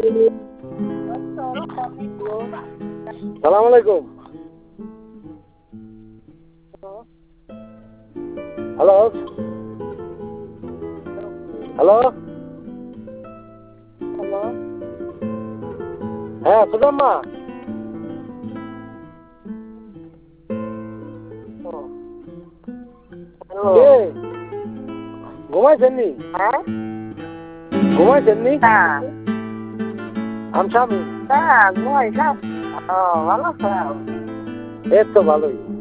সালাম আলাইকুম। Hello hello, হ্যাঁ সুদাম্মা, কে ঘুমাইছেন নি? ঘুমাইছেন নি? আমি স্বামী। এই তো ভালোই।